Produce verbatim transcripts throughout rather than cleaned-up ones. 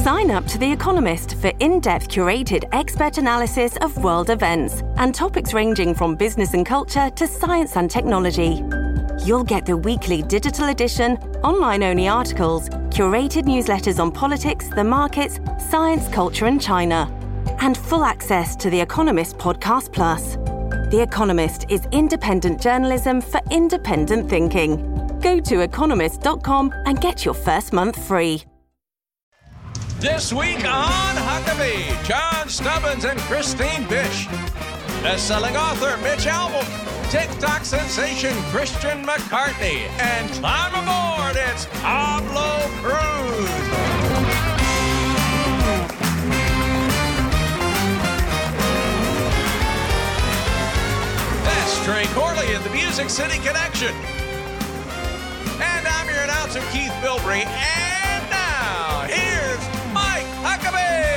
Sign up to The Economist for in-depth curated expert analysis of world events and topics ranging from business and culture to science and technology. You'll get the weekly digital edition, online-only articles, curated newsletters on politics, the markets, science, culture and China, and full access to The Economist Podcast Plus. The Economist is independent journalism for independent thinking. Go to economist dot com and get your first month free. This week on Huckabee, John Stubbins and Christine Bish. Best-selling author Mitch Albom, TikTok sensation Christian McCartney, and climb aboard, it's Pablo Cruz. That's Trey Corley in the Music City Connection. And I'm your announcer, Keith Bilbrey, and now, here's Mike Huckabee!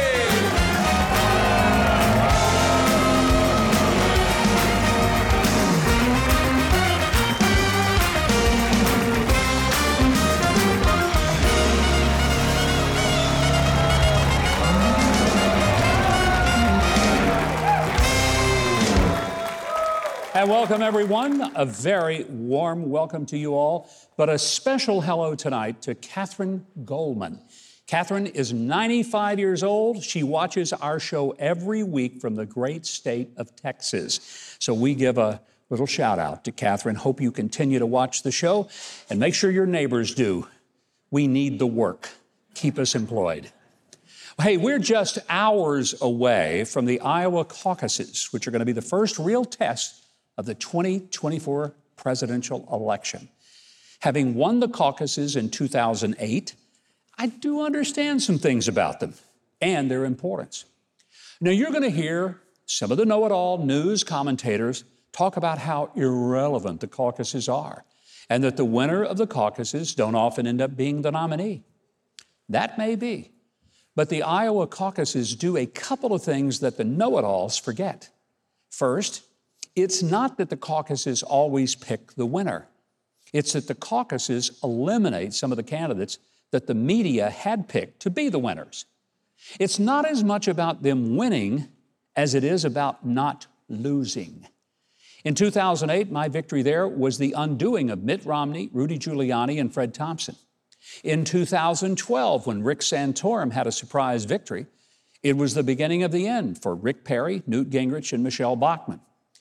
And welcome, everyone. A very warm welcome to you all, but a special hello tonight to Catherine Goldman. Catherine is ninety-five years old. She watches our show every week from the great state of Texas. So we give a little shout out to Catherine. Hope you continue to watch the show and make sure your neighbors do. We need the work. Keep us employed. Hey, we're just hours away from the Iowa caucuses, which are going to be the first real test of the twenty twenty-four presidential election. Having won the caucuses in two thousand eight, I do understand some things about them and their importance. Now, you're going to hear some of the know-it-all news commentators talk about how irrelevant the caucuses are and that the winner of the caucuses don't often end up being the nominee. That may be, but the Iowa caucuses do a couple of things that the know-it-alls forget. First, it's not that the caucuses always pick the winner. It's that the caucuses eliminate some of the candidates that the media had picked to be the winners. It's not as much about them winning as it is about not losing. In two thousand eight, my victory there was the undoing of Mitt Romney, Rudy Giuliani, and Fred Thompson. In two thousand twelve, when Rick Santorum had a surprise victory, it was the beginning of the end for Rick Perry, Newt Gingrich, and Michelle Bachmann.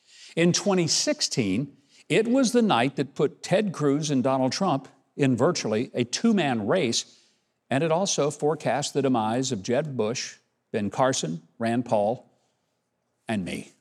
In twenty sixteen, it was the night that put Ted Cruz and Donald Trump in virtually a two-man race, and it also forecast the demise of Jeb Bush, Ben Carson, Rand Paul, and me.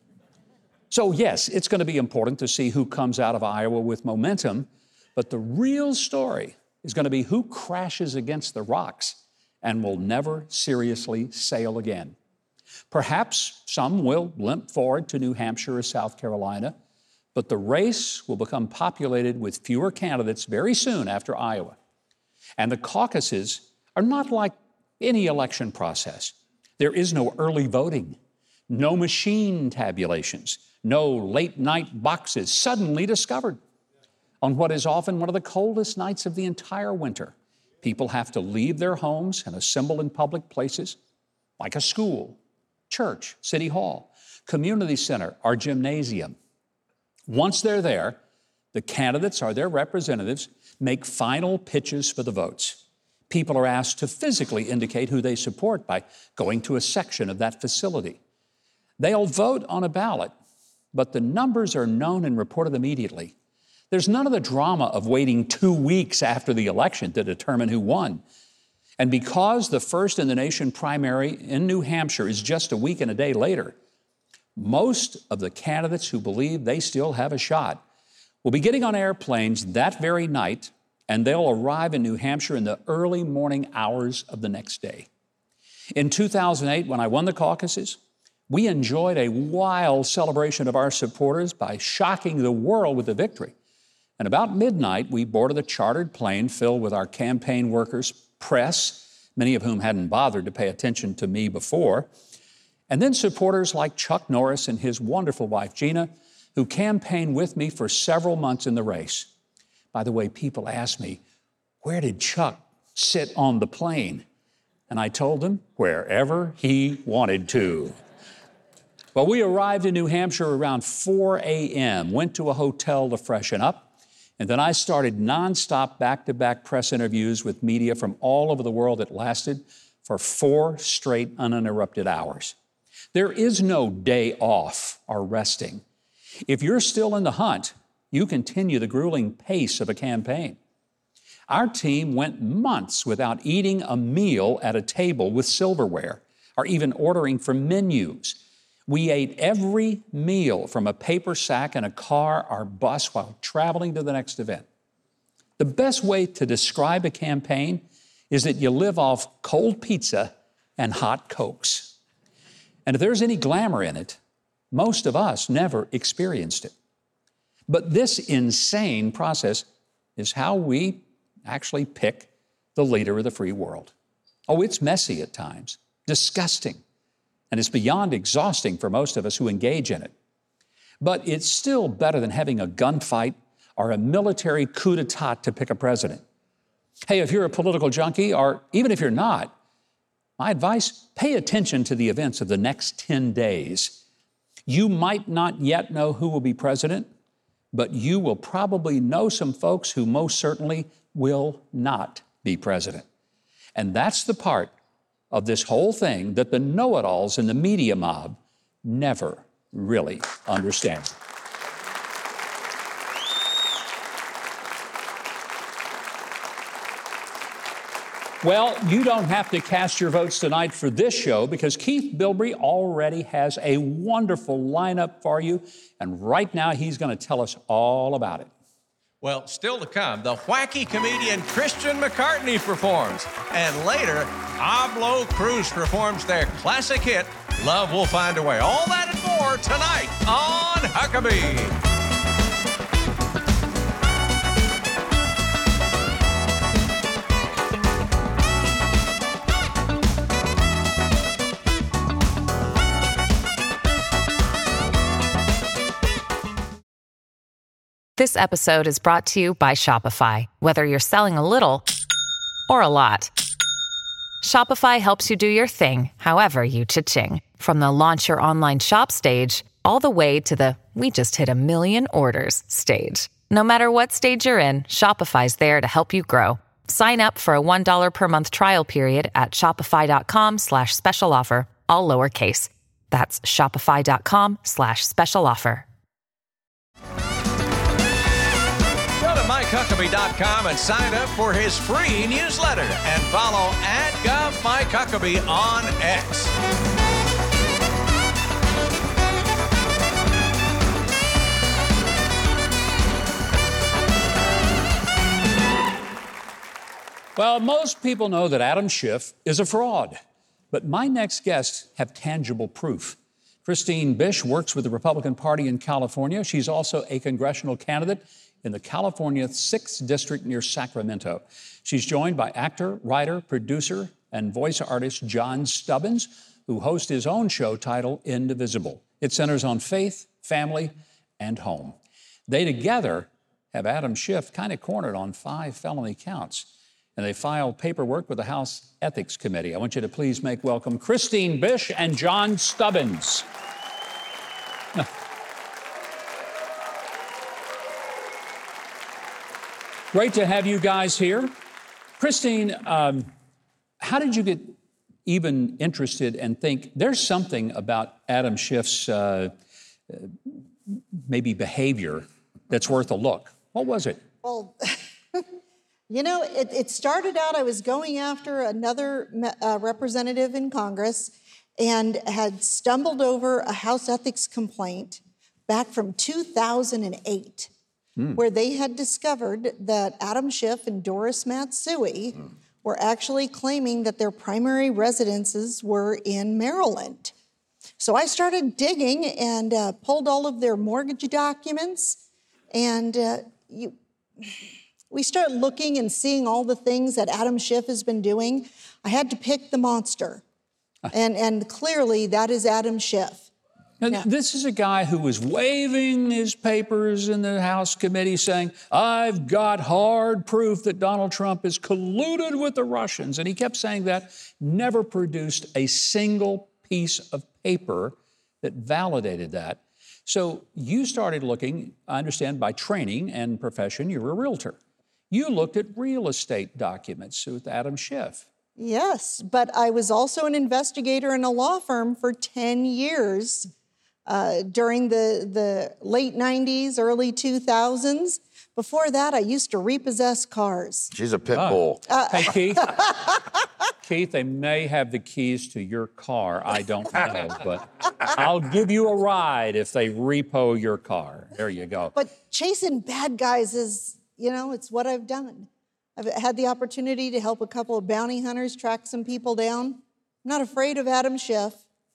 So yes, it's going to be important to see who comes out of Iowa with momentum, but the real story is going to be who crashes against the rocks and will never seriously sail again. Perhaps some will limp forward to New Hampshire or South Carolina, but the race will become populated with fewer candidates very soon after Iowa. And the caucuses are not like any election process. There is no early voting, no machine tabulations, no late-night boxes suddenly discovered. On what is often one of the coldest nights of the entire winter, people have to leave their homes and assemble in public places like a school, church, city hall, community center, or gymnasium. Once they're there, the candidates or their representatives make final pitches for the votes. People are asked to physically indicate who they support by going to a section of that facility. They'll vote on a ballot, but the numbers are known and reported immediately. There's none of the drama of waiting two weeks after the election to determine who won. And because the first in the nation primary in New Hampshire is just a week and a day later, most of the candidates who believe they still have a shot will be getting on airplanes that very night, and they'll arrive in New Hampshire in the early morning hours of the next day. In two thousand eight, when I won the caucuses, we enjoyed a wild celebration of our supporters by shocking the world with a victory. And about midnight, we boarded a chartered plane filled with our campaign workers, press, many of whom hadn't bothered to pay attention to me before, and then supporters like Chuck Norris and his wonderful wife, Gina, who campaigned with me for several months in the race. By the way, people ask me, where did Chuck sit on the plane? and I told him wherever he wanted to. Well, we arrived in New Hampshire around four a.m., went to a hotel to freshen up, and then I started nonstop back-to-back press interviews with media from all over the world that lasted for four straight uninterrupted hours. There is no day off or resting. If you're still in the hunt, you continue the grueling pace of a campaign. Our team went months without eating a meal at a table with silverware or even ordering from menus. We ate every meal from a paper sack in a car or bus while traveling to the next event. The best way to describe a campaign is that you live off cold pizza and hot Cokes. And if there's any glamour in it, most of us never experienced it. But this insane process is how we actually pick the leader of the free world. Oh, it's messy at times, disgusting, and it's beyond exhausting for most of us who engage in it. But it's still better than having a gunfight or a military coup d'etat to pick a president. Hey, if you're a political junkie, or even if you're not, my advice, pay attention to the events of the next ten days. You might not yet know who will be president, but you will probably know some folks who most certainly will not be president. And that's the part of this whole thing that the know-it-alls in the media mob never really understand. Well, you don't have to cast your votes tonight for this show because Keith Bilbrey already has a wonderful lineup for you, and right now he's going to tell us all about it. Well, still to come, the wacky comedian Christian McCartney performs. And later, Pablo Cruz performs their classic hit, Love Will Find a Way. All that and more tonight on Huckabee. This episode is brought to you by Shopify. Whether you're selling a little or a lot, Shopify helps you do your thing, however you cha-ching. From the launch your online shop stage, all the way to the we just hit a million orders stage. No matter what stage you're in, Shopify's there to help you grow. Sign up for a one dollar per month trial period at shopify.com slash special offer, all lowercase. That's shopify.com slash special offer. Mike Huckabee dot com and sign up for his free newsletter and follow at Gov Mike Huckabee on X. Well, most people know that Adam Schiff is a fraud, but my next guests have tangible proof. Christine Bish works with the Republican Party in California. She's also a congressional candidate in the California sixth District near Sacramento. She's joined by actor, writer, producer, and voice artist John Stubbins, who hosts his own show titled Indivisible. It centers on faith, family, and home. They together have Adam Schiff kind of cornered on five felony counts, and they filed paperwork with the House Ethics Committee. I want you to please make welcome Christine Bish and John Stubbins. Great to have you guys here. Christine, um, how did you get even interested and think there's something about Adam Schiff's uh, maybe behavior that's worth a look? What was it? Well, you know, it, it started out, I was going after another uh, representative in Congress and had stumbled over a House ethics complaint back from two thousand eight. Mm. Where they had discovered that Adam Schiff and Doris Matsui mm. were actually claiming that their primary residences were in Maryland. So I started digging and uh, pulled all of their mortgage documents, and uh, you, we started looking and seeing all the things that Adam Schiff has been doing. I had to pick the monster, and, and clearly that is Adam Schiff. Now, Yeah. this is a guy who was waving his papers in the House committee saying, I've got hard proof that Donald Trump is colluded with the Russians. And he kept saying that, never produced a single piece of paper that validated that. So you started looking, I understand, by training and profession, you're a realtor. You looked at real estate documents with Adam Schiff. Yes, but I was also an investigator in a law firm for ten years uh, during the, the late nineties, early two thousands. Before that, I used to repossess cars. She's a pit Oh. bull. Uh, Hey, Keith. Keith, they may have the keys to your car. I don't know, but I'll give you a ride if they repo your car. There you go. But chasing bad guys is, you know, it's what I've done. I've had the opportunity to help a couple of bounty hunters track some people down. I'm not afraid of Adam Schiff.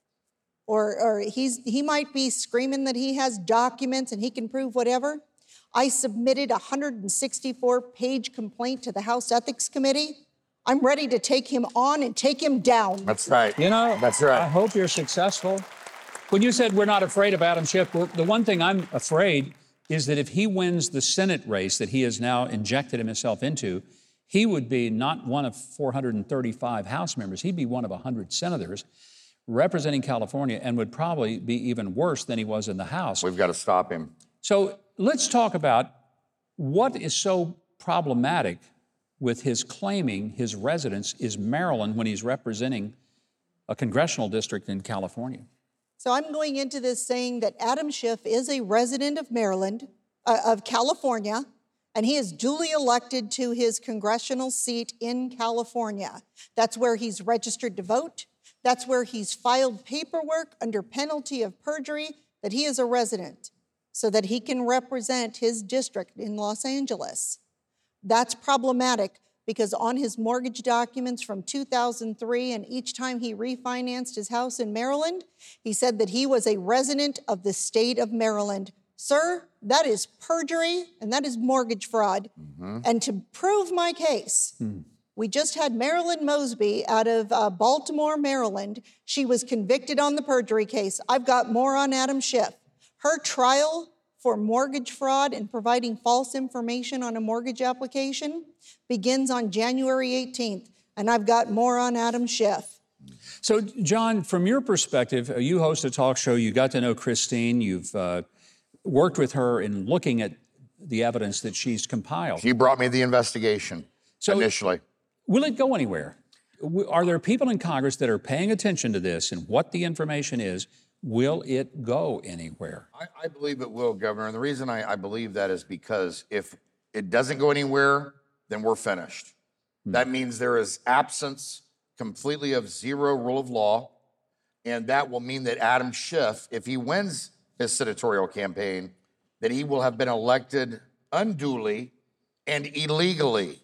Or, or he's, he might be screaming that he has documents and he can prove whatever. I submitted a one hundred sixty-four page complaint to the House Ethics Committee. I'm ready to take him on and take him down. That's right. You know, That's right. I hope you're successful. When you said we're not afraid of Adam Schiff, well, the one thing I'm afraid is that if he wins the Senate race that he has now injected himself into, he would be not one of four hundred thirty-five House members. He'd be one of one hundred senators representing California and would probably be even worse than he was in the House. We've got to stop him. So let's talk about what is so problematic with his claiming his residence is Maryland when he's representing a congressional district in California. So I'm going into this saying that Adam Schiff is a resident of Maryland, uh, of California, and he is duly elected to his congressional seat in California. That's where he's registered to vote. That's where he's filed paperwork under penalty of perjury that he is a resident so that he can represent his district in Los Angeles. That's problematic because on his mortgage documents from two thousand three and each time he refinanced his house in Maryland, he said that he was a resident of the state of Maryland. Sir, that is perjury and that is mortgage fraud. Mm-hmm. And to prove my case, hmm. we just had Marilyn Mosby out of uh, Baltimore, Maryland. She was convicted on the perjury case. I've got more on Adam Schiff. Her trial for mortgage fraud and providing false information on a mortgage application begins on January eighteenth, and I've got more on Adam Schiff. So, John, from your perspective, uh, you host a talk show, you got to know Christine, you've uh, worked with her in looking at the evidence that she's compiled. She brought me the investigation so initially. Will it go anywhere? Are there people in Congress that are paying attention to this and what the information is? Will it go anywhere? I, I believe it will, Governor. And the reason I, I believe that is because if it doesn't go anywhere, then we're finished. Hmm. That means there is absence completely of zero rule of law. And that will mean that Adam Schiff, if he wins his senatorial campaign, that he will have been elected unduly and illegally.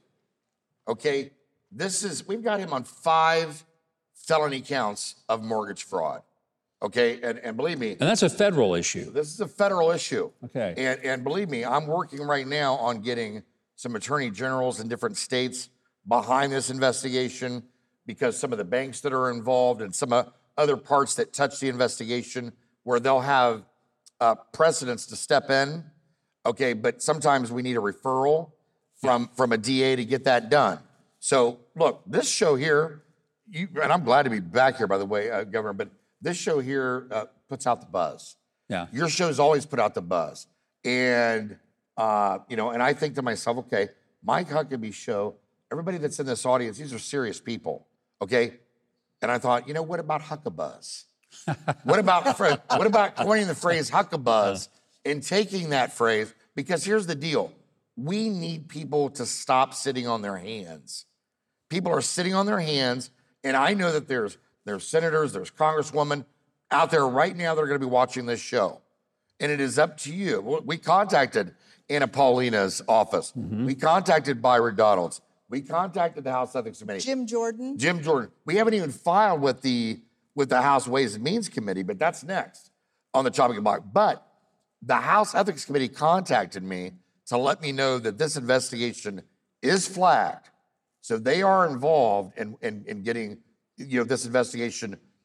Okay? This is, we've got him on five felony counts of mortgage fraud. Okay, and, and believe me. And that's a federal issue. This is a federal issue. Okay. And, and believe me, I'm working right now on getting some attorney generals in different states behind this investigation because some of the banks that are involved and some uh, other parts that touch the investigation where they'll have uh, precedents to step in. Okay, but sometimes we need a referral from, yeah. from a D A to get that done. So look, this show here, you, and I'm glad to be back here, by the way, uh, Governor, but this show here uh, puts out the buzz. Yeah. Your shows always put out the buzz. And, uh, you know, and I think to myself, okay, Mike Huckabee's show, everybody that's in this audience, these are serious people, okay? And I thought, you know, what about Huckabuzz? what about what about coining the phrase Huckabuzz and taking that phrase? Because here's the deal. We need people to stop sitting on their hands. People are sitting on their hands, and I know that there's There's senators, there's congresswomen out there right now that are going to be watching this show. And it is up to you. We contacted Anna Paulina's office. Mm-hmm. We contacted Byron Donalds. We contacted the House Ethics Committee. Jim Jordan. Jim Jordan. We haven't even filed with the with the House Ways and Means Committee, but that's next on the chopping block. But the House Ethics Committee contacted me to let me know that this investigation is flagged. So they are involved in, in, in getting you know, this investigation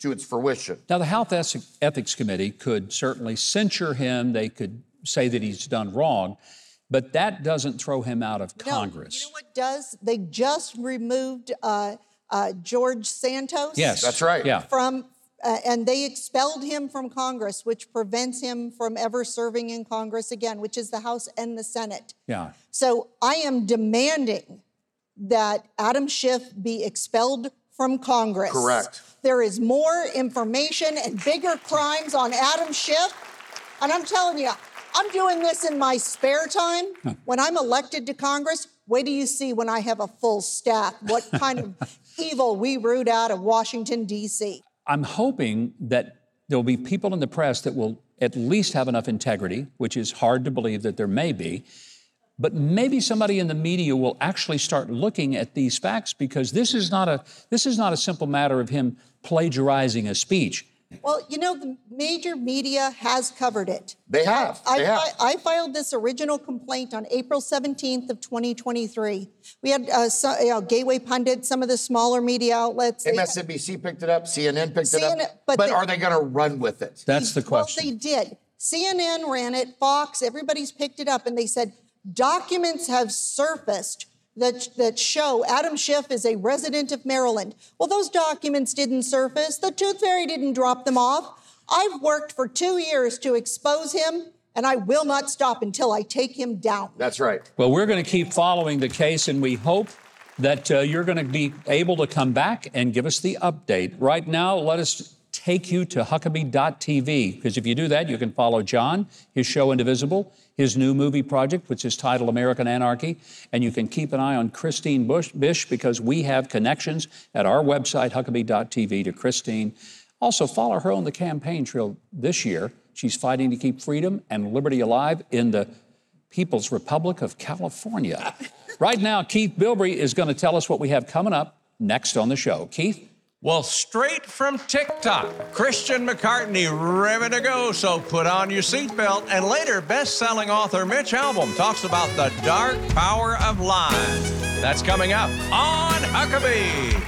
to its fruition. Now, the Health Ethics Committee could certainly censure him. They could say that he's done wrong, but that doesn't throw him out of no, Congress. You know what does? They just removed uh, uh, George Santos. Yes. That's right. Yeah. From, uh, and they expelled him from Congress, which prevents him from ever serving in Congress again, which is the House and the Senate. Yeah. So I am demanding that Adam Schiff be expelled from Congress. Correct. There is more information and bigger crimes on Adam Schiff. And I'm telling you, I'm doing this in my spare time. Huh. When I'm elected to Congress, wait till you see when I have a full staff, what kind of evil we root out of Washington, D C I'm hoping that there'll be people in the press that will at least have enough integrity, which is hard to believe that there may be, but maybe somebody in the media will actually start looking at these facts, because this is not a this is not a simple matter of him plagiarizing a speech. Well, you know, the major media has covered it. They have. I, they have. I, I filed this original complaint on April seventeenth of twenty twenty-three. We had uh, so, you know, Gateway Pundit, some of the smaller media outlets. M S N B C picked it up. C N N picked C N N, it up. but But, they, are they going to run with it? That's the question. Well, they did. C N N ran it. Fox, everybody's picked it up, and they said documents have surfaced that, that show Adam Schiff is a resident of Maryland. Well, those documents didn't surface. The Tooth Fairy didn't drop them off. I've worked for two years to expose him, and I will not stop until I take him down. That's right. Well, we're going to keep following the case, and we hope that uh, you're going to be able to come back and give us the update. Right now, let us take you to Huckabee dot T V, because if you do that, you can follow John, his show Indivisible, his new movie project, which is titled American Anarchy, and you can keep an eye on Christine Bush, Bish, because we have connections at our website, Huckabee dot T V, to Christine. Also, follow her on the campaign trail this year. She's fighting to keep freedom and liberty alive in the People's Republic of California. Right now, Keith Bilbrey is going to tell us what we have coming up next on the show. Keith? Well, straight from TikTok, Christian McCartney ready to go, so put on your seatbelt. And later, best-selling author Mitch Albom talks about the dark power of lies. That's coming up on Huckabee.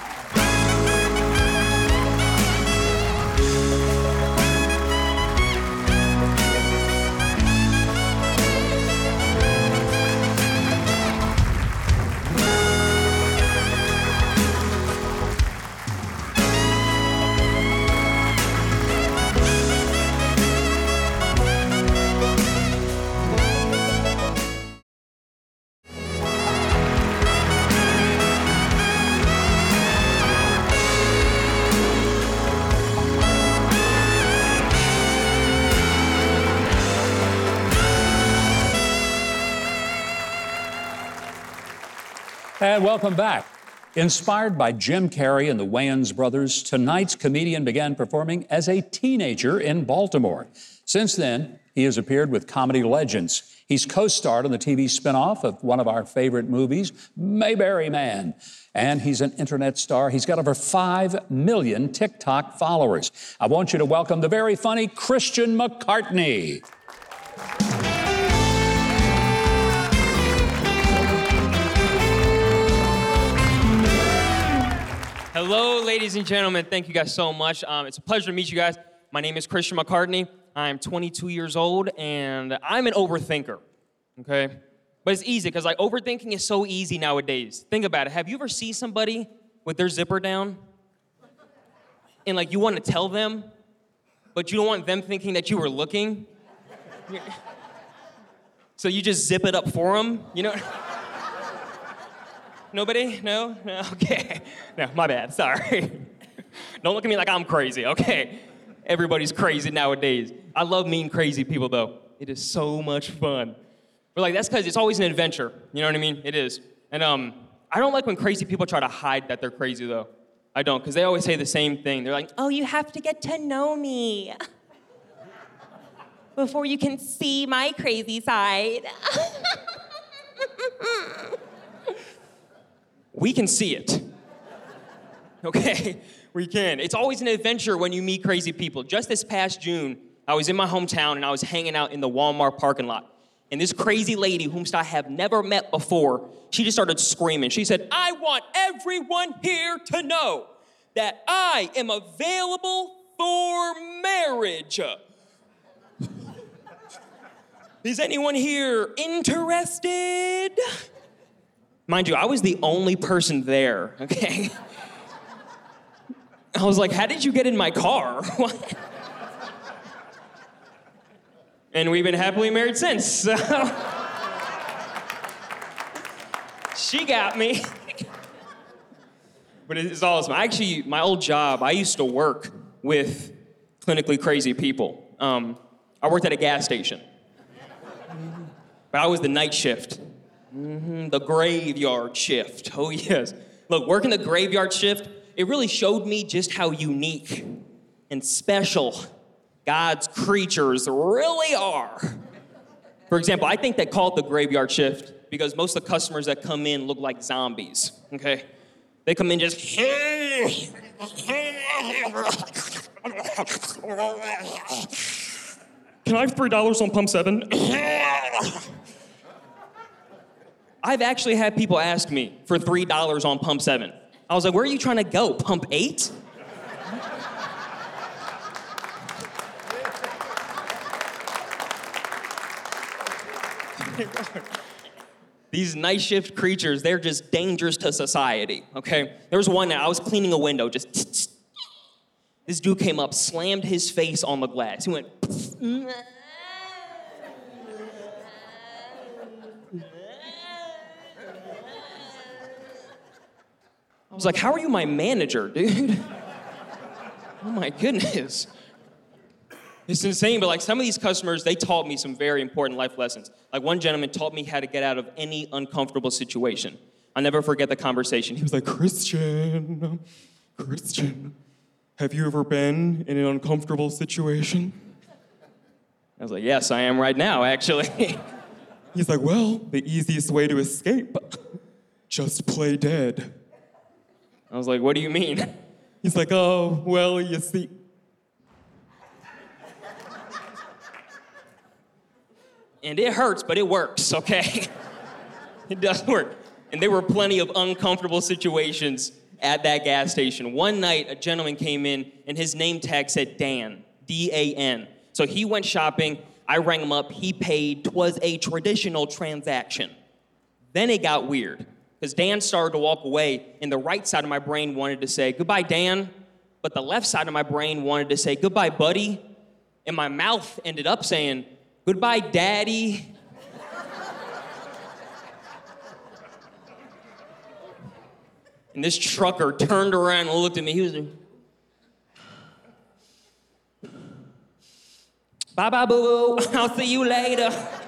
And welcome back. Inspired by Jim Carrey and the Wayans brothers, tonight's comedian began performing as a teenager in Baltimore. Since then, he has appeared with comedy legends. He's co-starred on the T V spinoff of one of our favorite movies, Mayberry Man. And he's an internet star. He's got over five million TikTok followers. I want you to welcome the very funny Christian McCartney. Hello, ladies and gentlemen. Thank you guys so much. Um, it's a pleasure to meet you guys. My name is Christian McCartney. I'm twenty-two years old, and I'm an overthinker, okay? But it's easy, because like overthinking is so easy nowadays. Think about it. Have you ever seen somebody with their zipper down? And like you want to tell them, but you don't want them thinking that you were looking? So you just zip it up for them, you know? Nobody? No? No? Okay. No, my bad. Sorry. Don't look at me like I'm crazy, okay? Everybody's crazy nowadays. I love meeting crazy people, though. It is so much fun. But, like, that's because it's always an adventure. You know what I mean? It is. And um, I don't like when crazy people try to hide that they're crazy, though. I don't, because they always say the same thing. They're like, oh, you have to get to know me before you can see my crazy side. We can see it, okay? We can. It's always an adventure when you meet crazy people. Just this past June, I was in my hometown and I was hanging out in the Walmart parking lot. And this crazy lady, whom I have never met before, she just started screaming. She said, I want everyone here to know that I am available for marriage. Is anyone here interested? Mind you, I was the only person there, okay? I was like, how did you get in my car? What? And we've been happily married since, so. She got me. But it's awesome. Actually, my old job, I used to work with clinically crazy people. Um, I worked at a gas station. But I was the night shift. Mm-hmm, the graveyard shift. Oh, yes. Look, working the graveyard shift, it really showed me just how unique and special God's creatures really are. For example, I think they call it the graveyard shift because most of the customers that come in look like zombies, okay? They come in just... Can I have three dollars on pump seven? I've actually had people ask me for three dollars on pump seven. I was like, where are you trying to go, pump eight? These night shift creatures, they're just dangerous to society, okay? There was one night, I was cleaning a window, just tss, tss. This dude came up, slammed his face on the glass. He went, I was like, how are you my manager, dude? Oh my goodness. It's insane, but like some of these customers, they taught me some very important life lessons. Like one gentleman taught me how to get out of any uncomfortable situation. I'll never forget the conversation. He was like, Christian, Christian, have you ever been in an uncomfortable situation? I was like, yes, I am right now, actually. He's like, well, the easiest way to escape, just play dead. I was like, what do you mean? He's like, oh, well, you see. And it hurts, but it works, okay? It does work. And there were plenty of uncomfortable situations at that gas station. One night, a gentleman came in, and his name tag said Dan, D A N. So he went shopping, I rang him up, he paid, 'twas a traditional transaction. Then it got weird, because Dan started to walk away, and the right side of my brain wanted to say, goodbye, Dan, but the left side of my brain wanted to say, goodbye, buddy, and my mouth ended up saying, goodbye, Daddy. And this trucker turned around and looked at me. He was like, bye-bye, boo-boo. I'll see you later.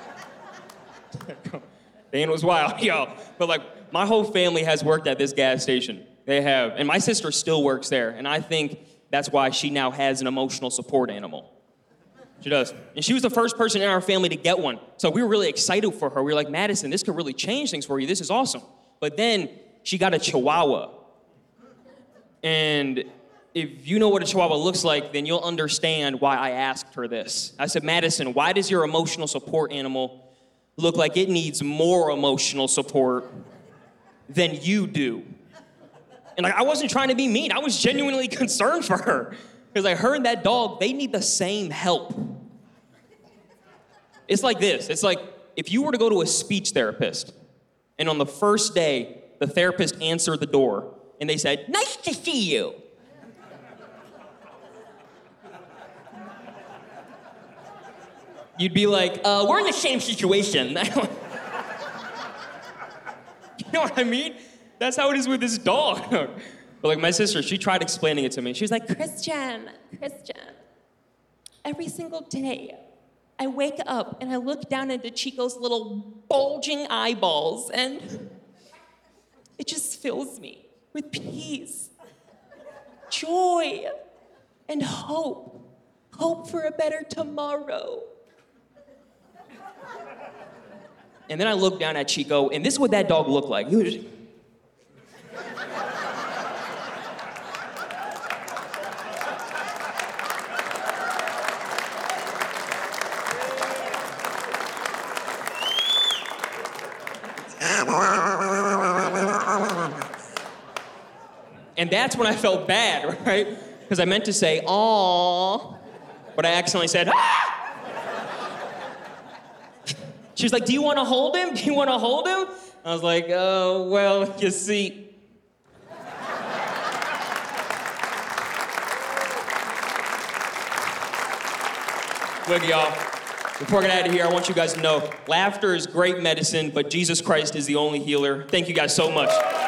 Dan was wild, y'all. But like, my whole family has worked at this gas station. They have. And my sister still works there. And I think that's why she now has an emotional support animal. She does. And she was the first person in our family to get one. So we were really excited for her. We were like, Madison, this could really change things for you. This is awesome. But then she got a Chihuahua. And if you know what a Chihuahua looks like, then you'll understand why I asked her this. I said, Madison, why does your emotional support animal look like it needs more emotional support than you do? And like, I wasn't trying to be mean. I was genuinely concerned for her. Because I heard that dog, they need the same help. It's like this. It's like if you were to go to a speech therapist, and on the first day, the therapist answered the door, and they said, nice to see you. You'd be like, uh, we're in the same situation. You know what I mean? That's how it is with this dog. But like my sister, she tried explaining it to me. She was like, Christian, Christian, every single day, I wake up and I look down into Chico's little bulging eyeballs, and it just fills me with peace, joy, and hope. Hope for a better tomorrow. And then I looked down at Chico, and this is what that dog looked like. He was... And that's when I felt bad, right? Because I meant to say, "Aw," but I accidentally said, "Ah!" She was like, "Do you want to hold him? Do you want to hold him?" I was like, "Oh, well, you see." Look, y'all, before I get out of here, I want you guys to know, laughter is great medicine, but Jesus Christ is the only healer. Thank you guys so much.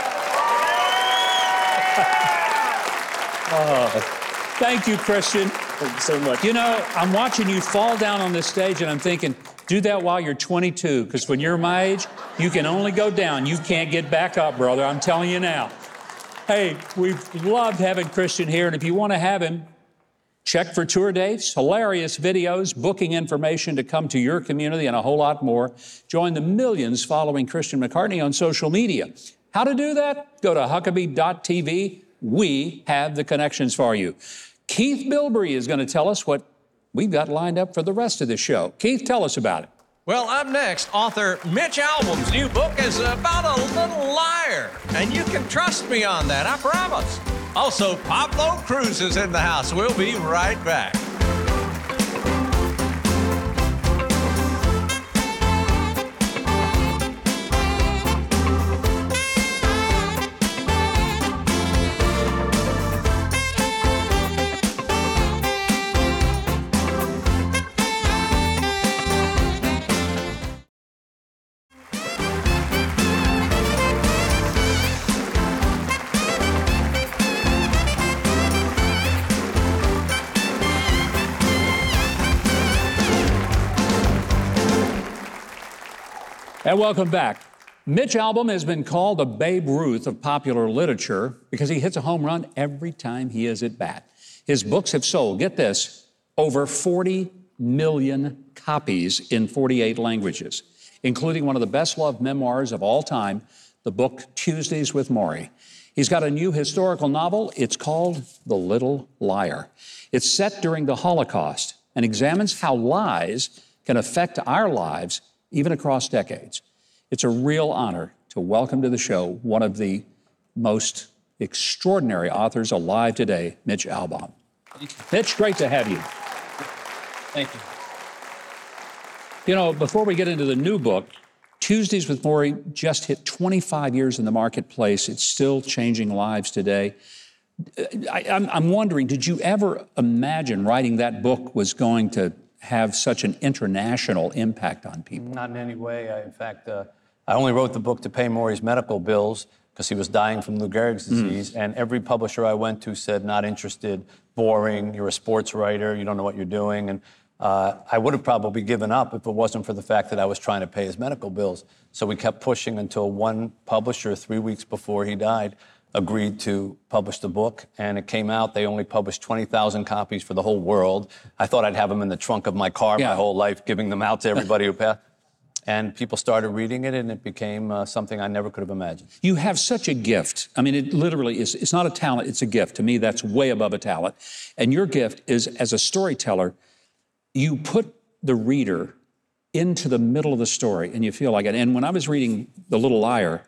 Oh, thank you, Christian. Thank you so much. You know, I'm watching you fall down on this stage, and I'm thinking, do that while you're twenty-two, because when you're my age, you can only go down. You can't get back up, brother. I'm telling you now. Hey, we've loved having Christian here, and if you want to have him, check for tour dates, hilarious videos, booking information to come to your community, and a whole lot more. Join the millions following Christian McCartney on social media. How to do that? Go to Huckabee dot T V. We have the connections for you. Keith Bilbrey is going to tell us what we've got lined up for the rest of the show. Keith, tell us about it. Well, up next, author Mitch Albom's new book is about a little liar. And you can trust me on that, I promise. Also, Pablo Cruz is in the house. We'll be right back. And welcome back. Mitch Albom has been called the Babe Ruth of popular literature because he hits a home run every time he is at bat. His books have sold, get this, over forty million copies in forty-eight languages, including one of the best-loved memoirs of all time, the book Tuesdays with Morrie. He's got a new historical novel. It's called The Little Liar. It's set during the Holocaust and examines how lies can affect our lives even across decades. It's a real honor to welcome to the show one of the most extraordinary authors alive today, Mitch Albom. Mitch, great to have you. Thank you. You know, before we get into the new book, Tuesdays with Morrie just hit twenty-five years in the marketplace. It's still changing lives today. I, I'm, I'm wondering, did you ever imagine writing that book was going to have such an international impact on people? Not in any way. I, in fact, uh, I only wrote the book to pay Morrie's medical bills because he was dying from Lou Gehrig's disease. Mm. And every publisher I went to said, not interested, boring, you're a sports writer, you don't know what you're doing. And uh, I would have probably given up if it wasn't for the fact that I was trying to pay his medical bills. So we kept pushing until one publisher, three weeks before he died, agreed to publish the book, and it came out. They only published twenty thousand copies for the whole world. I thought I'd have them in the trunk of my car yeah. my whole life, giving them out to everybody who passed. And people started reading it, and it became uh, something I never could have imagined. You have such a gift. I mean, it literally is, it's not a talent, it's a gift. To me, that's way above a talent. And your gift is, as a storyteller, you put the reader into the middle of the story, and you feel like it. And when I was reading The Little Liar,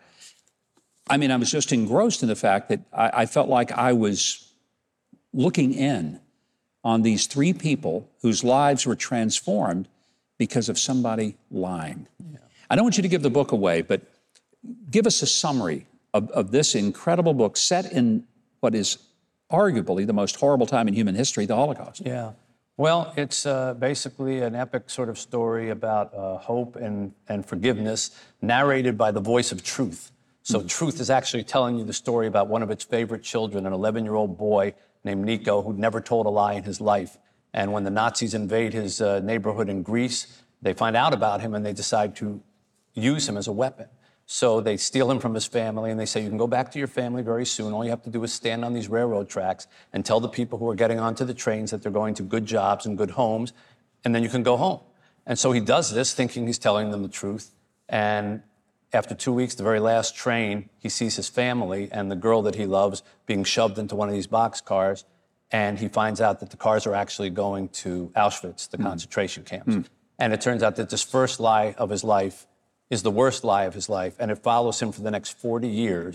I mean, I was just engrossed in the fact that I, I felt like I was looking in on these three people whose lives were transformed because of somebody lying. Yeah. I don't want you to give the book away, but give us a summary of, of this incredible book set in what is arguably the most horrible time in human history, the Holocaust. Yeah. Well, it's uh, basically an epic sort of story about uh, hope and, and forgiveness, narrated by the voice of truth. So mm-hmm. Truth is actually telling you the story about one of its favorite children, an eleven-year-old boy named Nico, who'd never told a lie in his life. And when the Nazis invade his uh, neighborhood in Greece, they find out about him and they decide to use him as a weapon. So they steal him from his family and they say, you can go back to your family very soon. All you have to do is stand on these railroad tracks and tell the people who are getting onto the trains that they're going to good jobs and good homes, and then you can go home. And so he does this thinking he's telling them the truth. And after two weeks, the very last train, he sees his family and the girl that he loves being shoved into one of these boxcars. And he finds out that the cars are actually going to Auschwitz, the mm. concentration camps. Mm. And it turns out that this first lie of his life is the worst lie of his life. And it follows him for the next forty years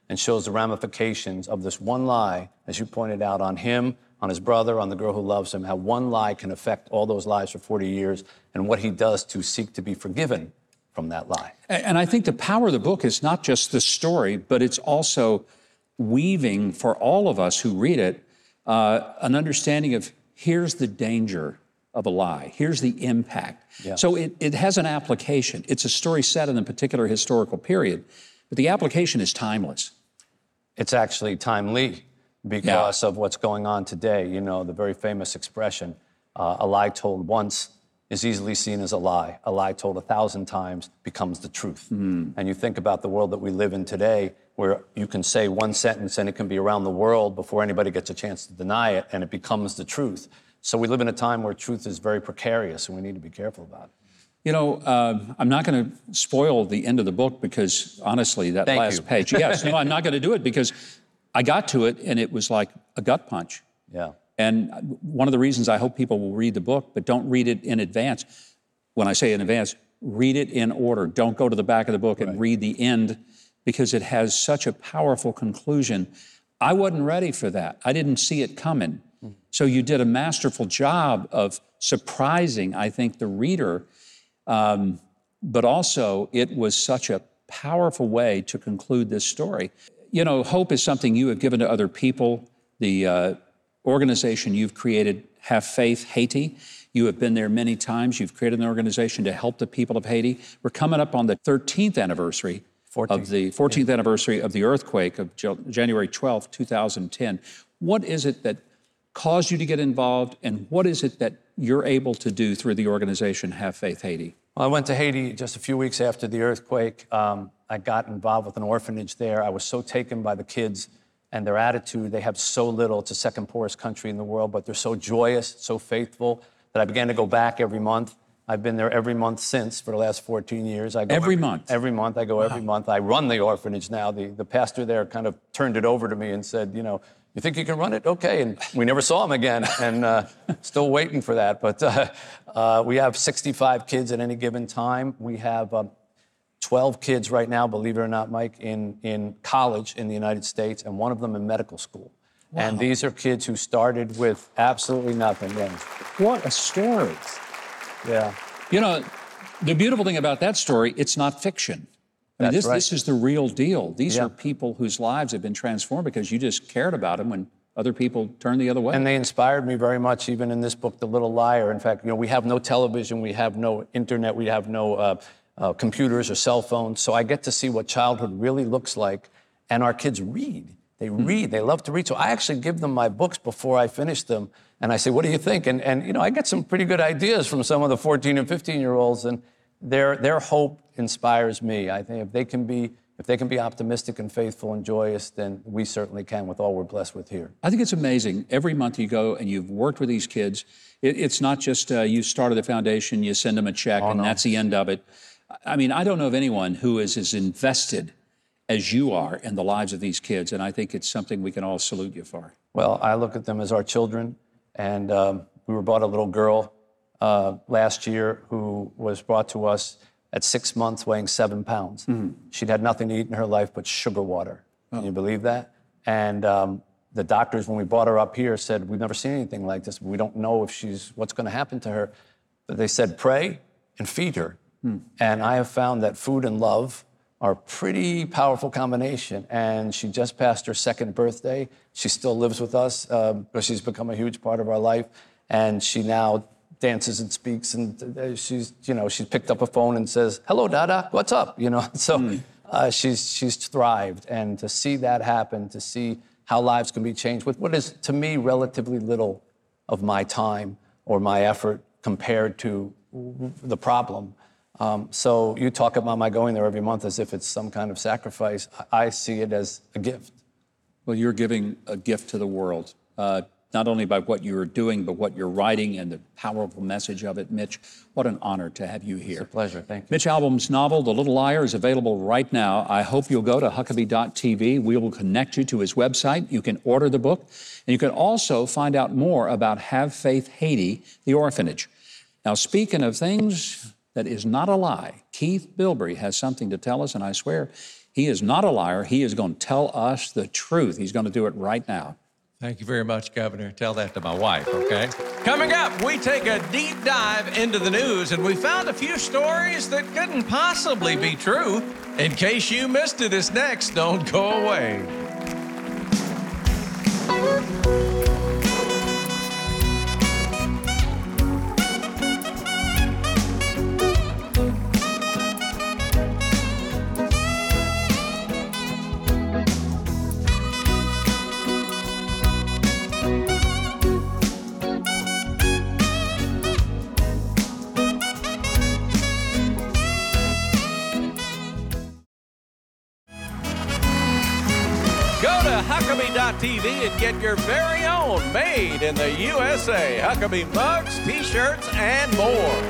and shows the ramifications of this one lie, as you pointed out, on him, on his brother, on the girl who loves him, how one lie can affect all those lives for forty years, and what he does to seek to be forgiven from that lie. And I think the power of the book is not just the story, but it's also weaving for all of us who read it uh, an understanding of here's the danger of a lie, here's the impact. Yeah. So it, it has an application. It's a story set in a particular historical period, but the application is timeless. It's actually timely because yeah. of what's going on today. You know, the very famous expression, uh, a lie told once is easily seen as a lie. A lie told a thousand times becomes the truth. Mm. And you think about the world that we live in today, where you can say one sentence and it can be around the world before anybody gets a chance to deny it, and it becomes the truth. So we live in a time where truth is very precarious, and we need to be careful about it. You know, uh, I'm not going to spoil the end of the book because, honestly, that Thank last you. page, yes, no, I'm not going to do it because I got to it and it was like a gut punch. Yeah. And one of the reasons I hope people will read the book, but don't read it in advance. When I say in advance, read it in order. Don't go to the back of the book and Right. read the end, because it has such a powerful conclusion. I wasn't ready for that. I didn't see it coming. Mm. So you did a masterful job of surprising, I think, the reader. Um, but also, it was such a powerful way to conclude this story. You know, hope is something you have given to other people. The uh, organization you've created, Have Faith Haiti, you have been there many times. You've created an organization to help the people of Haiti. We're coming up on the thirteenth anniversary fourteenth. of the fourteenth yeah. anniversary of the earthquake of January twelfth, two thousand ten. What is it that caused you to get involved, and what is it that you're able to do through the organization Have Faith Haiti? Well, I went to Haiti just a few weeks after the earthquake. Um, I got involved with an orphanage there. I was so taken by the kids and their attitude. They have so little. It's the second poorest country in the world, but they're so joyous, so faithful, that I began to go back every month. I've been there every month since for the last fourteen years. I go every, every month? Every month. I go wow. every month. I run the orphanage now. The, the pastor there kind of turned it over to me and said, you know, you think you can run it? Okay. And we never saw him again, and uh, still waiting for that. But uh, uh, we have sixty-five kids at any given time. We have um, twelve kids right now, believe it or not, Mike, in, in college in the United States, and one of them in medical school. Wow. And these are kids who started with absolutely nothing. Yeah. What a story. Yeah. You know, the beautiful thing about that story, it's not fiction. I mean, That's this, right. this is the real deal. These Yeah. are people whose lives have been transformed because you just cared about them when other people turned the other way. And they inspired me very much, even in this book, The Little Liar. In fact, you know, we have no television, we have no internet, we have no uh, uh, computers or cell phones. So I get to see what childhood really looks like. And our kids read. They read. They love to read. So I actually give them my books before I finish them. And I say, what do you think? And, and you know, I get some pretty good ideas from some of the fourteen and fifteen-year-olds. And their their hope inspires me. I think if they can be if they can be optimistic and faithful and joyous, then we certainly can with all we're blessed with here. I think it's amazing. Every month you go and you've worked with these kids. It, it's not just uh, you started the foundation, you send them a check, Oh, and no. that's the end of it. I mean, I don't know of anyone who is as invested as you are in the lives of these kids, and I think it's something we can all salute you for. Well, I look at them as our children, and um, we were brought a little girl uh, last year who was brought to us at six months, weighing seven pounds. Mm-hmm. She'd had nothing to eat in her life but sugar water. Oh. Can you believe that? And um, the doctors, when we brought her up here, said, we've never seen anything like this. We don't know if she's, what's going to happen to her. But they said, pray and feed her. Mm. And I have found that food and love are a pretty powerful combination. And she just passed her second birthday. She still lives with us um, because she's become a huge part of our life. And she now dances and speaks, and she's, you know, she's picked up a phone and says, hello, Dada, what's up? You know, so mm. uh, she's she's thrived. And to see that happen, to see how lives can be changed with what is, to me, relatively little of my time or my effort compared to the problem. Um, so you talk about my going there every month as if it's some kind of sacrifice. I see it as a gift. Well, you're giving a gift to the world, uh, not only by what you're doing, but what you're writing and the powerful message of it. Mitch, what an honor to have you here. It's a pleasure. Thank you. Mitch Albom's novel, The Little Liar, is available right now. I hope you'll go to Huckabee dot T V. We will connect you to his website. You can order the book, and you can also find out more about Have Faith Haiti, the orphanage. Now, speaking of things that is not a lie, Keith Bilbrey has something to tell us, and I swear He is not a liar. He is going to tell us the truth. He's going to do it right now. Thank you very much, Governor. Tell that to my wife, okay? Coming up, we take a deep dive into the news, and we found a few stories that couldn't possibly be true. In case you missed it, it's next. Don't go away. Huckabee dot T V and get your very own made in the U S A Huckabee mugs, t-shirts, and more.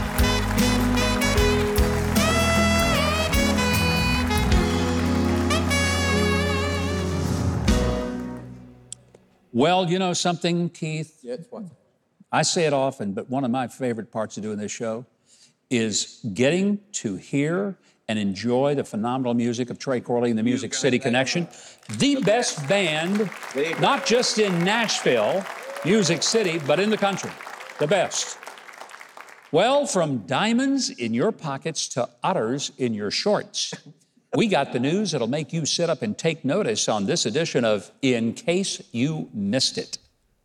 Well, you know something, Keith? Yes, what? I say it often, but one of my favorite parts of doing this show is getting to hear and enjoy the phenomenal music of Trey Corley and the Music City Connection. The best band, not just in Nashville, Music City, but in the country. The best. Well, from diamonds in your pockets to otters in your shorts, we got the news that'll make you sit up and take notice on this edition of In Case You Missed It.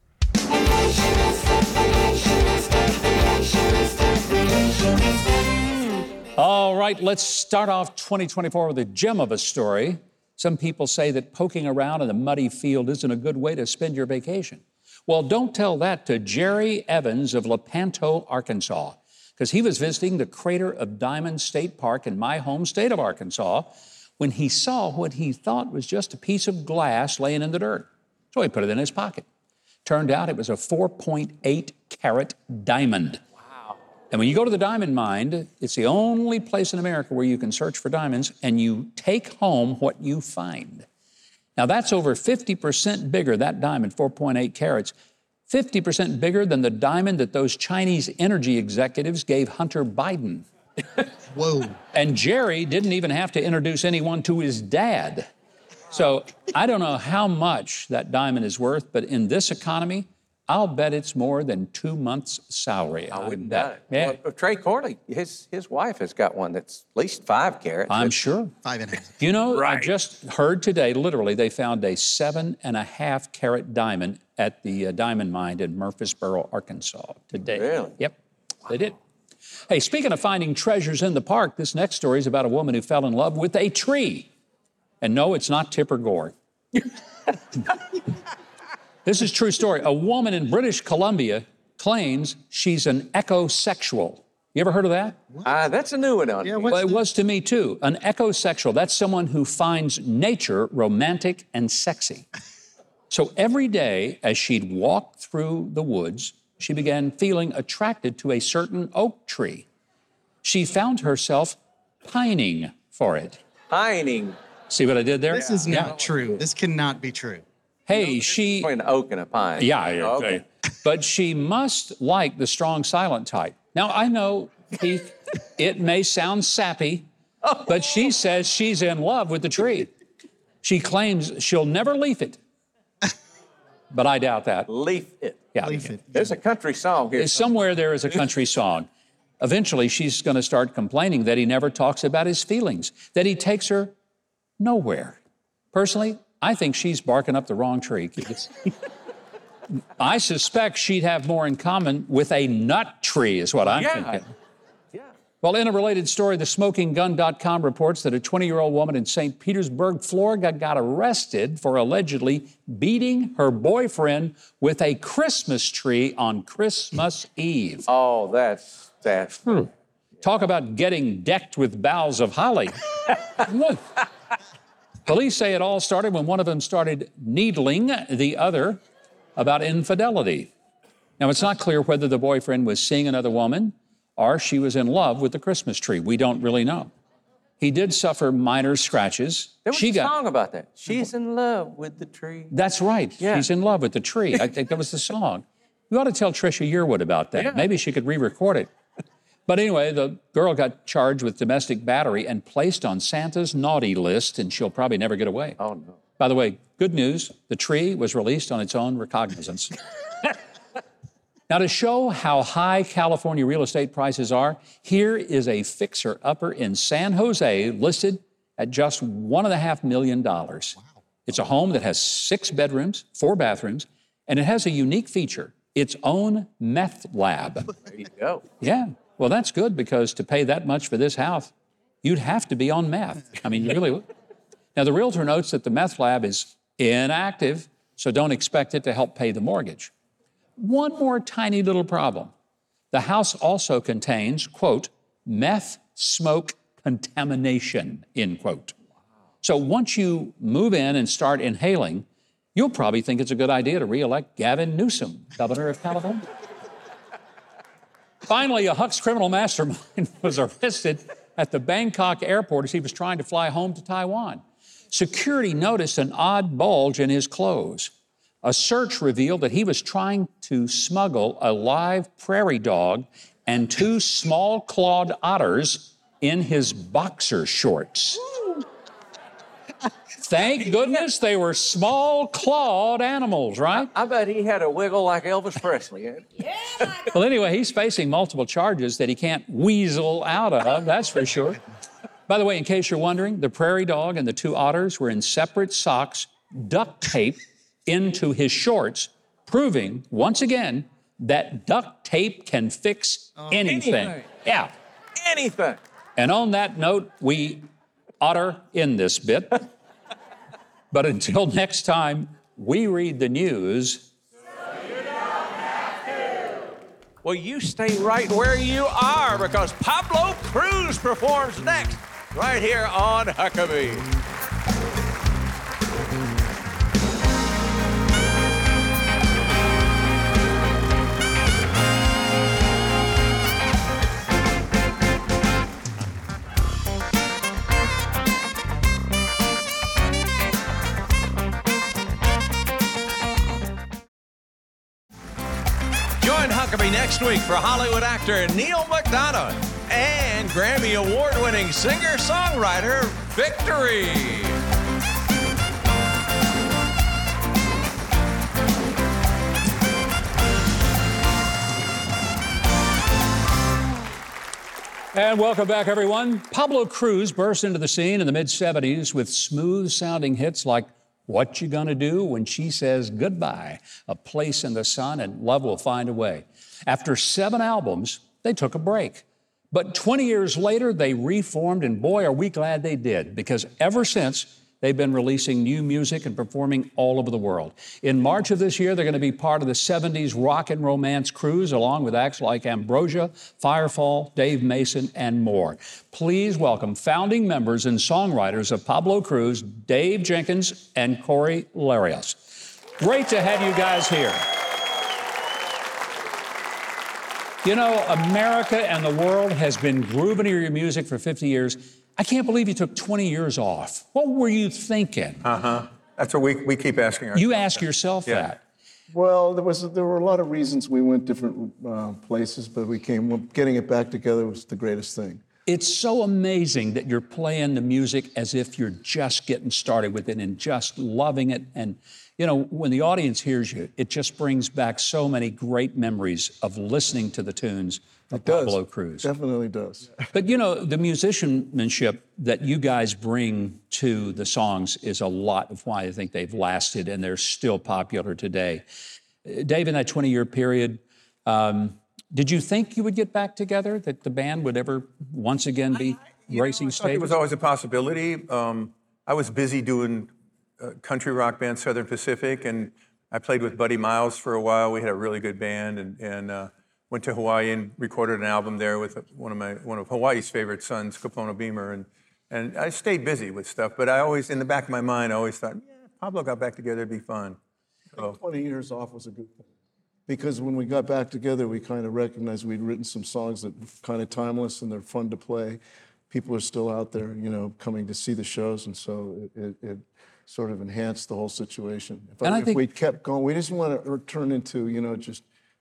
All right, let's start off twenty twenty-four with a gem of a story. Some people say that poking around in a muddy field isn't a good way to spend your vacation. Well, don't tell that to Jerry Evans of Lepanto, Arkansas, because he was visiting the Crater of Diamond State Park in my home state of Arkansas when he saw what he thought was just a piece of glass laying in the dirt. So he put it in his pocket. Turned out it was a four point eight carat diamond. And when you go to the diamond mine, it's the only place in America where you can search for diamonds and you take home what you find. Now that's over fifty percent bigger, that diamond, four point eight carats, fifty percent bigger than the diamond that those Chinese energy executives gave Hunter Biden. Whoa. And Jerry didn't even have to introduce anyone to his dad. So I don't know how much that diamond is worth, but in this economy, I'll bet it's more than two months' salary. I wouldn't bet. doubt it. Yeah. Well, Trey Corley, his his wife has got one that's at least five carats. I'm sure. Five and a half. You know, Right. I just heard today, literally, they found a seven and a half carat diamond at the uh, diamond mine in Murfreesboro, Arkansas today. Really? Yep, they did. Hey, speaking of finding treasures in the park, this next story is about a woman who fell in love with a tree. And no, it's not Tipper Gore. This is a true story. A woman in British Columbia claims she's an ecosexual. You ever heard of that? Uh, that's a new one on Yeah, me. what's Well, it the- was to me too. An ecosexual, that's someone who finds nature romantic and sexy. So every day as she'd walk through the woods, she began feeling attracted to a certain oak tree. She found herself pining for it. Pining. See what I did there? This is Yeah. not true. This cannot be true. Hey, she... Between an oak and a pine. Yeah, yeah, Okay. okay. But she must like the strong silent type. Now, I know, Keith, it may sound sappy, but she says she's in love with the tree. She claims she'll never leaf it. But I doubt that. Leaf it. Yeah. Leaf it. There's a country song here. Somewhere there is a country song. Eventually, she's going to start complaining that he never talks about his feelings, that he takes her nowhere. Personally, I think she's barking up the wrong tree. I suspect she'd have more in common with a nut tree, is what I'm Yeah. thinking. Yeah. Well, in a related story, the smoking gun dot com reports that a twenty-year-old woman in Saint Petersburg, Florida, got arrested for allegedly beating her boyfriend with a Christmas tree on Christmas Eve. Oh, that's that's. Hmm. Talk about getting decked with boughs of holly. Look. Police say it all started when one of them started needling the other about infidelity. Now, it's not clear whether the boyfriend was seeing another woman or she was in love with the Christmas tree. We don't really know. He did suffer minor scratches. There was she a got, song about that. She's in love with the tree. That's right. Yeah. She's in love with the tree. I think that was the song. You ought to tell Trisha Yearwood about that. Yeah. Maybe she could re-record it. But anyway, the girl got charged with domestic battery and placed on Santa's naughty list, and she'll probably never get away. Oh, no. By the way, good news, the tree was released on its own recognizance. Now, to show how high California real estate prices are, here is a fixer-upper in San Jose listed at just one and a half million dollars. Wow. It's a home that has six bedrooms, four bathrooms, and it has a unique feature, its own meth lab. There you go. Yeah, well, that's good because to pay that much for this house, you'd have to be on meth. I mean, you really would. Now, the realtor notes that the meth lab is inactive, so don't expect it to help pay the mortgage. One more tiny little problem. The house also contains, quote, meth smoke contamination, end quote. So once you move in and start inhaling, you'll probably think it's a good idea to re-elect Gavin Newsom, governor of California. Finally, a Hux criminal mastermind was arrested at the Bangkok airport as he was trying to fly home to Taiwan. Security noticed an odd bulge in his clothes. A search revealed that he was trying to smuggle a live prairie dog and two small clawed otters in his boxer shorts. Thank goodness they were small clawed animals, right? I bet he had a wiggle like Elvis Presley. Yeah. Well, anyway, he's facing multiple charges that he can't weasel out of, that's for sure. By the way, in case you're wondering, the prairie dog and the two otters were in separate socks, duct taped into his shorts, proving, once again, that duct tape can fix Uh, anything. anything. Yeah. Anything. And on that note, we otter in this bit. But until next time, we read the news. Well, you stay right where you are because Pablo Cruz performs next, right here on Huckabee. Join Huckabee next week for Hollywood actor Neil McDonough and Grammy Award-winning singer-songwriter Victory. And welcome back, everyone. Pablo Cruz burst into the scene in the mid seventies with smooth-sounding hits like What You Gonna Do When She Says Goodbye, A Place in the Sun, and Love Will Find a Way. After seven albums, they took a break. But twenty years later, they reformed, and boy, are we glad they did, because ever since, they've been releasing new music and performing all over the world. In March of this year, they're going to be part of the seventies rock and romance cruise, along with acts like Ambrosia, Firefall, Dave Mason, and more. Please welcome founding members and songwriters of Pablo Cruz, Dave Jenkins and Corey Larios. Great to have you guys here. You know, America and the world has been grooving to your music for fifty years. I can't believe you took twenty years off. What were you thinking? Uh-huh. That's what we, we keep asking ourselves. You ask yourself Yeah. that. Well, there was there were a lot of reasons we went different uh, places, but we came. Getting it back together was the greatest thing. It's so amazing that you're playing the music as if you're just getting started with it and just loving it. And, you know, when the audience hears you, it just brings back so many great memories of listening to the tunes of It does. Pablo Cruz. Definitely does. But, you know, the musicianship that you guys bring to the songs is a lot of why I think they've lasted and they're still popular today. Uh, Dave, in that twenty-year period, um, did you think you would get back together, that the band would ever once again be racing I thought it stages? was always a possibility. Um, I was busy doing uh, country rock band Southern Pacific, and I played with Buddy Miles for a while. We had a really good band, and, and uh, went to Hawaii and recorded an album there with one of my one of Hawaii's favorite sons, Kapono Beamer, and and I stayed busy with stuff. But I always, in the back of my mind, I always thought, yeah, Pablo got back together, it'd be fun. So, twenty years off was a good thing. Because when we got back together, we kind of recognized we'd written some songs that were kind of timeless and they're fun to play. People are still out there, you know, coming to see the shows, and so it, it, it sort of enhanced the whole situation. If, And I if think- we'd kept going, we just want to turn into, you know, just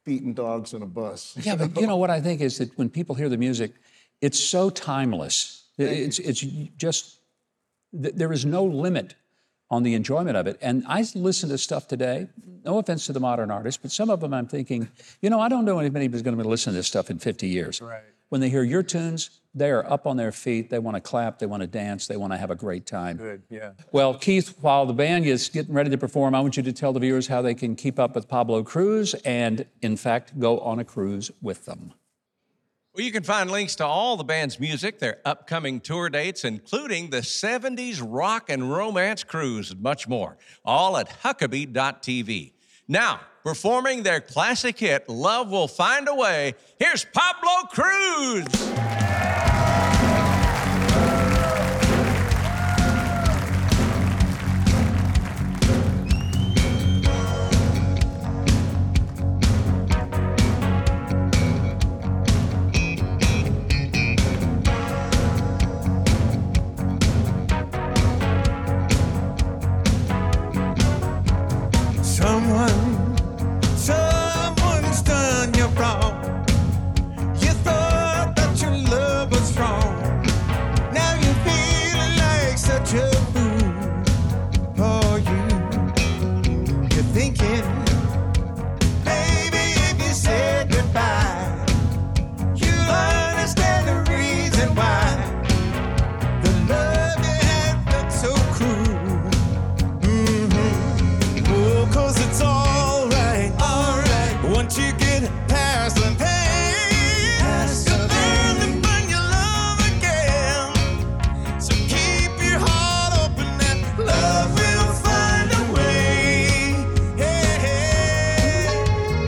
beating dogs in a bus. Yeah, but you know what I think is that when people hear the music, it's so timeless. It's, it's just, there is no limit on the enjoyment of it. And I listen to stuff today, no offense to the modern artists, but some of them I'm thinking, you know, I don't know if anybody's going to listen to this stuff in fifty years. Right. When they hear your tunes, they are up on their feet, they want to clap, they want to dance, they want to have a great time. Good, yeah. Well, Keith, while the band is getting ready to perform, I want you to tell the viewers how they can keep up with Pablo Cruise and, in fact, go on a cruise with them. Well, you can find links to all the band's music, their upcoming tour dates, including the seventies rock and romance cruise, and much more, all at Huckabee dot T V. Now, performing their classic hit, Love Will Find a Way, here's Pablo Cruise. Someone, someone's done you wrong. You thought that your love was strong. Now you're feeling like such a fool. Oh, you, you're thinking, maybe if you said goodbye, you'll understand the reason why the love you had felt so cruel. Cause it's alright, alright. Once you get past the pain, past you'll learn to find your love again. So keep your heart open and love will find a way. Hey, hey.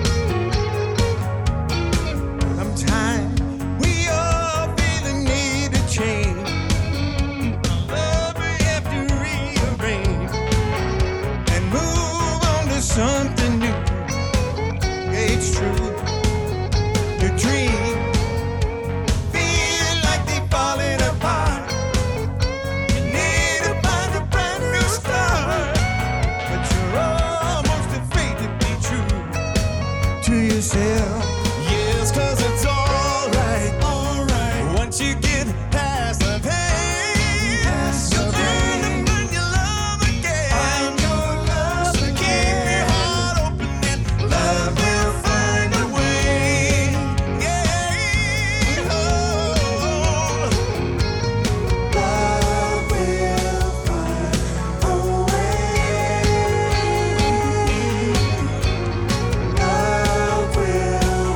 Sometimes we all feel the need to change. Love we have to rearrange and move something new. It's true. Your dreams feel like they're falling apart. You need to find a brand new start, but you're almost afraid to be true to yourself. Yes, cause it's alright, alright. Once you get past the pain, past the pain, find your love again. Find your love so again. Keep your heart open and love will find a way. Yeah, oh, love will find a way. Love will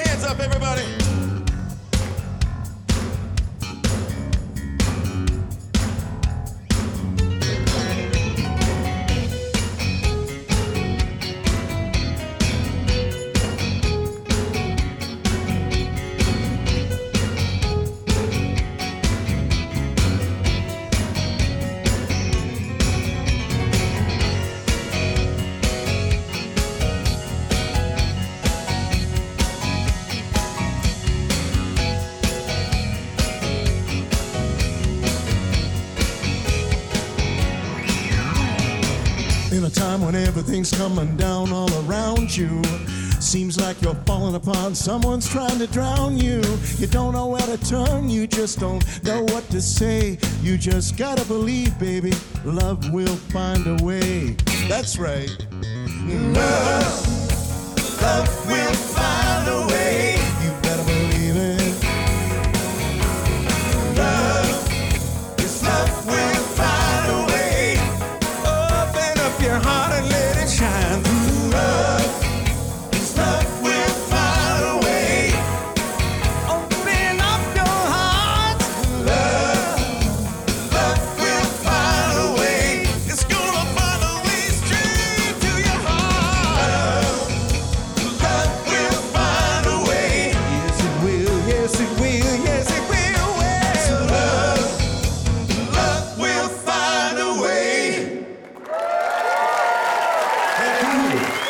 hands up, everybody. In a time when everything's coming down all around you, seems like you're falling apart, someone's trying to drown you. You don't know where to turn, you just don't know what to say. You just gotta believe, baby, love will find a way. That's right. Love, love will find a way. You better believe it. Love, this love will find a way. Open up your heart and let it shine through. Love, this love will find a way. Open up your heart. Love, love will find a way. It's gonna find a way straight to your heart. Love will find a way. Yes, it will, yes, it will, yes, it will. will. Love, love will find a way. Thank you.